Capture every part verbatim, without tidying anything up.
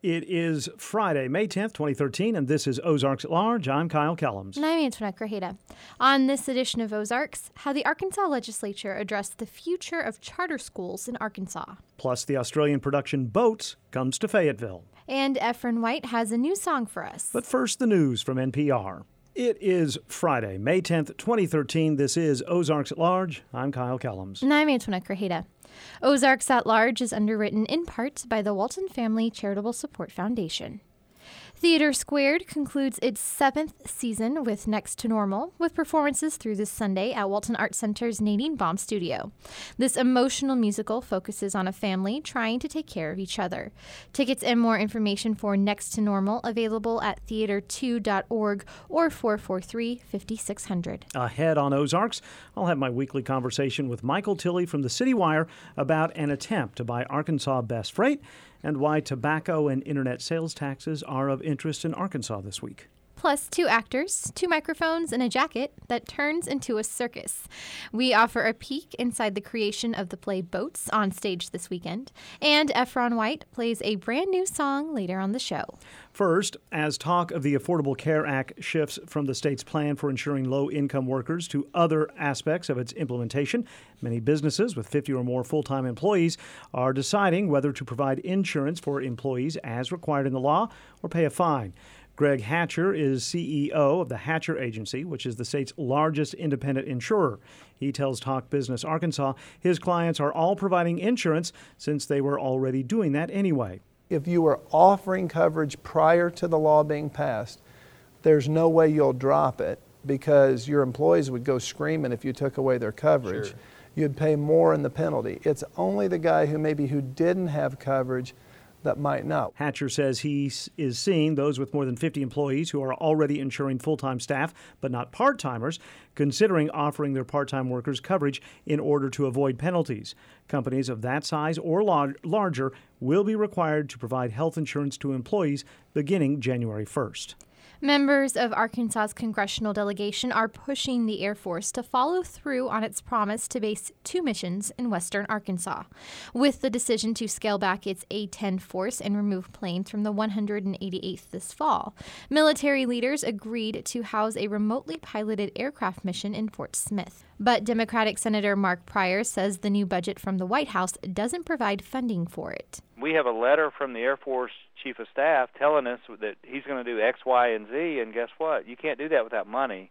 It is Friday, May tenth, twenty thirteen, and this is Ozarks at Large. I'm Kyle Kellums. And I'm Antoinette Grajeda. On this edition of Ozarks, how the Arkansas legislature addressed the future of charter schools in Arkansas. Plus, the Australian production Boats comes to Fayetteville. And Efren White has a new song for us. But first, the news from N P R. It is Friday, May tenth, twenty thirteen. This is Ozarks at Large. I'm Kyle Kellums. And I'm Antoinette Grajeda. Ozarks at Large is underwritten in part by the Walton Family Charitable Support Foundation. Theater Squared concludes its seventh season with Next to Normal, with performances through this Sunday at Walton Arts Center's Nadine Baum studio. This emotional musical focuses on a family trying to take care of each other. Tickets and more information for Next to Normal available at theater two dot org or four four three, five six zero zero. Ahead on Ozarks, I'll have my weekly conversation with Michael Tilley from the City Wire about an attempt to buy Arkansas Best Freight and why tobacco and internet sales taxes are of interest in Arkansas this week. Plus two actors, two microphones, and a jacket that turns into a circus. We offer a peek inside the creation of the play Boats on stage this weekend. And Efren White plays a brand new song later on the show. First, as talk of the Affordable Care Act shifts from the state's plan for insuring low-income workers to other aspects of its implementation, many businesses with fifty or more full-time employees are deciding whether to provide insurance for employees as required in the law or pay a fine. Greg Hatcher is C E O of the Hatcher Agency, which is the state's largest independent insurer. He tells Talk Business Arkansas his clients are all providing insurance since they were already doing that anyway. If you were offering coverage prior to the law being passed, there's no way you'll drop it because your employees would go screaming if you took away their coverage. Sure. You'd pay more in the penalty. It's only the guy who maybe who didn't have coverage that might not. Hatcher says he is seeing those with more than fifty employees who are already insuring full-time staff, but not part-timers, considering offering their part-time workers coverage in order to avoid penalties. Companies of that size or lar- larger will be required to provide health insurance to employees beginning January first. Members of Arkansas's congressional delegation are pushing the Air Force to follow through on its promise to base two missions in western Arkansas. With the decision to scale back its A ten force and remove planes from the one hundred eighty-eighth this fall, military leaders agreed to house a remotely piloted aircraft mission in Fort Smith. But Democratic Senator Mark Pryor says the new budget from the White House doesn't provide funding for it. We have a letter from the Air Force Chief of Staff telling us that he's going to do X, Y, and Z, and guess what? You can't do that without money.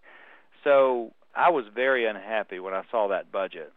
So I was very unhappy when I saw that budget.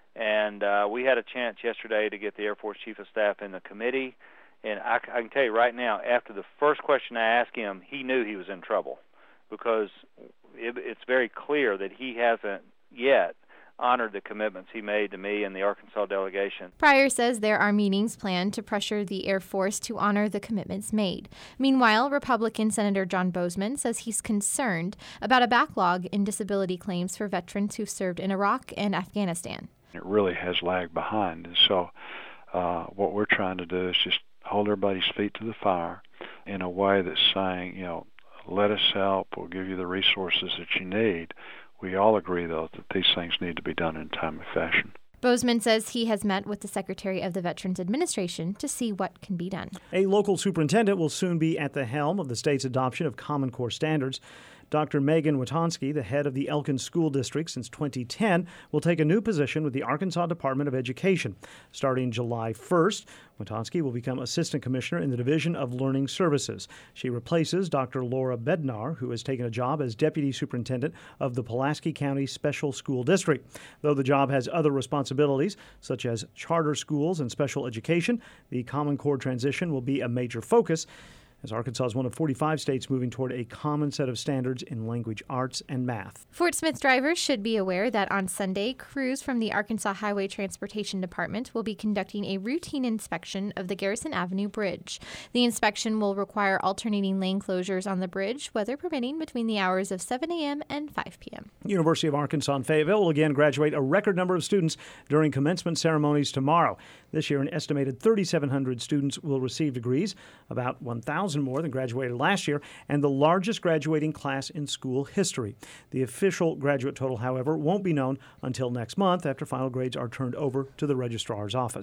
And uh, we had a chance yesterday to get the Air Force Chief of Staff in the committee, and I, I can tell you right now, after the first question I asked him, he knew he was in trouble because it, it's very clear that he hasn't yet honored the commitments he made to me and the Arkansas delegation. Pryor says there are meetings planned to pressure the Air Force to honor the commitments made. Meanwhile, Republican Senator John Boozman says he's concerned about a backlog in disability claims for veterans who served in Iraq and Afghanistan. It really has lagged behind, and so uh, what we're trying to do is just hold everybody's feet to the fire in a way that's saying, you know, let us help, we'll give you the resources that you need. We all agree, though, that these things need to be done in a timely fashion. Boozman says he has met with the Secretary of the Veterans Administration to see what can be done. A local superintendent will soon be at the helm of the state's adoption of Common Core standards. Doctor Megan Witonsky, the head of the Elkins School District since twenty ten, will take a new position with the Arkansas Department of Education. Starting July first, Witonsky will become Assistant Commissioner in the Division of Learning Services. She replaces Doctor Laura Bednar, who has taken a job as Deputy Superintendent of the Pulaski County Special School District. Though the job has other responsibilities, such as charter schools and special education, the Common Core transition will be a major focus, as Arkansas is one of forty-five states moving toward a common set of standards in language arts and math. Fort Smith drivers should be aware that on Sunday, crews from the Arkansas Highway Transportation Department will be conducting a routine inspection of the Garrison Avenue Bridge. The inspection will require alternating lane closures on the bridge, weather permitting, between the hours of seven a.m. and five p.m. University of Arkansas in Fayetteville will again graduate a record number of students during commencement ceremonies tomorrow. This year, an estimated three thousand seven hundred students will receive degrees, about one thousand more than graduated last year, and the largest graduating class in school history. The official graduate total, however, won't be known until next month after final grades are turned over to the registrar's office.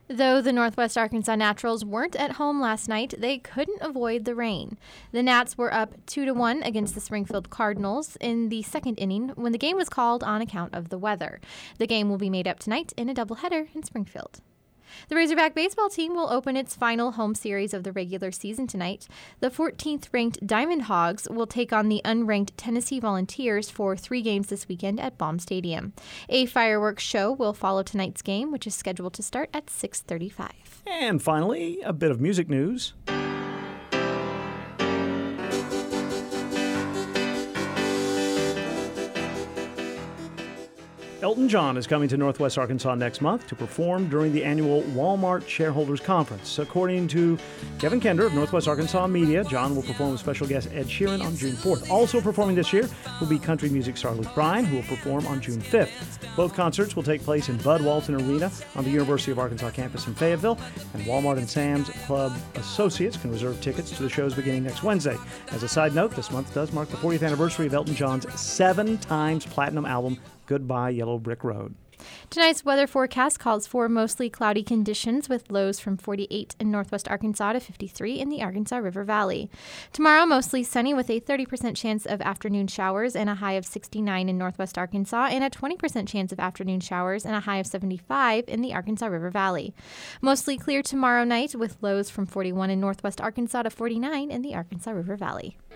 Though the Northwest Arkansas Naturals weren't at home last night, they couldn't avoid the rain. The Nats were up two to one against the Springfield Cardinals in the second inning when the game was called on account of the weather. The game will be made up tonight in a doubleheader in Springfield. The Razorback baseball team will open its final home series of the regular season tonight. The fourteenth-ranked Diamond Hogs will take on the unranked Tennessee Volunteers for three games this weekend at Baum Stadium. A fireworks show will follow tonight's game, which is scheduled to start at six thirty-five. And finally, a bit of music news. Elton John is coming to Northwest Arkansas next month to perform during the annual Walmart Shareholders Conference. According to Kevin Kender of Northwest Arkansas Media, John will perform with special guest Ed Sheeran on June fourth. Also performing this year will be country music star Luke Bryan, who will perform on June fifth. Both concerts will take place in Bud Walton Arena on the University of Arkansas campus in Fayetteville, and Walmart and Sam's Club associates can reserve tickets to the shows beginning next Wednesday. As a side note, this month does mark the fortieth anniversary of Elton John's seven times platinum album, Goodbye Yellow Brick Road. Tonight's weather forecast calls for mostly cloudy conditions with lows from forty-eight in northwest Arkansas to fifty-three in the Arkansas River Valley. Tomorrow, mostly sunny with a thirty percent chance of afternoon showers and a high of sixty-nine in northwest Arkansas, and a twenty percent chance of afternoon showers and a high of seventy-five in the Arkansas River Valley. Mostly clear tomorrow night with lows from forty-one in northwest Arkansas to forty-nine in the Arkansas River Valley.